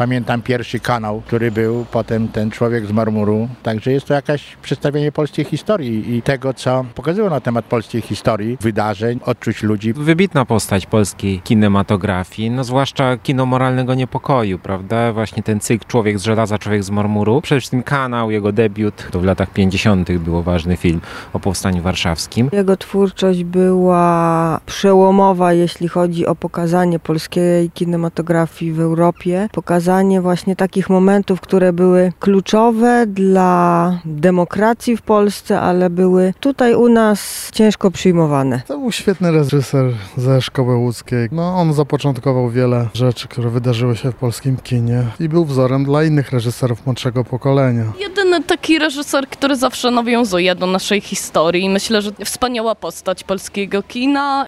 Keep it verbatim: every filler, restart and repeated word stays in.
Pamiętam pierwszy kanał, który był, potem ten Człowiek z marmuru. Także jest to jakaś przedstawienie polskiej historii i tego, co pokazywał na temat polskiej historii, wydarzeń, odczuć ludzi. Wybitna postać polskiej kinematografii, no zwłaszcza kino moralnego niepokoju, prawda? Właśnie ten cykl Człowiek z żelaza, Człowiek z marmuru. Przede wszystkim kanał, jego debiut, to w latach pięćdziesiątych było ważny film o Powstaniu Warszawskim. Jego twórczość była przełomowa, jeśli chodzi o pokazanie polskiej kinematografii w Europie. Pokazanie właśnie takich momentów, które były kluczowe dla demokracji w Polsce, ale były tutaj u nas ciężko przyjmowane. To był świetny reżyser ze szkoły łódzkiej. No, on zapoczątkował wiele rzeczy, które wydarzyły się w polskim kinie i był wzorem dla innych reżyserów młodszego pokolenia. Jedyny taki reżyser, który zawsze nawiązuje do naszej historii. Myślę, że wspaniała postać polskiego kina